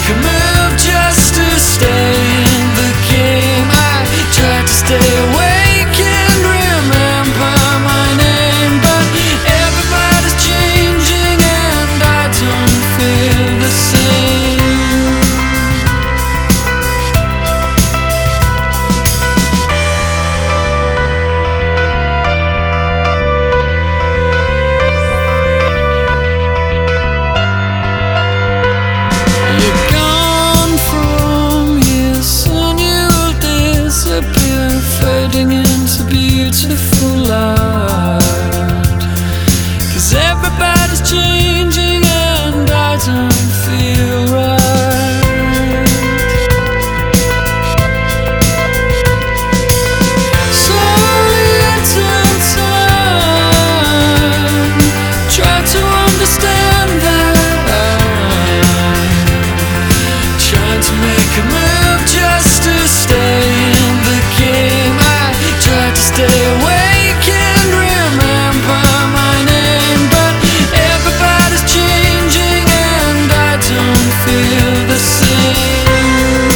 make a move just to stay in the game. I tried to stay awake and remember my name, but everybody's changing and I don't feel the same. You're gone from here, soon you'll disappear, fading into beautiful light. 'Cause everybody's changing and I don't feel right. Slowly into time, try to understand that I'm trying to make a move just to stay in the game. I tried to stay awake and remember my name, but everybody's changing and I don't feel the same.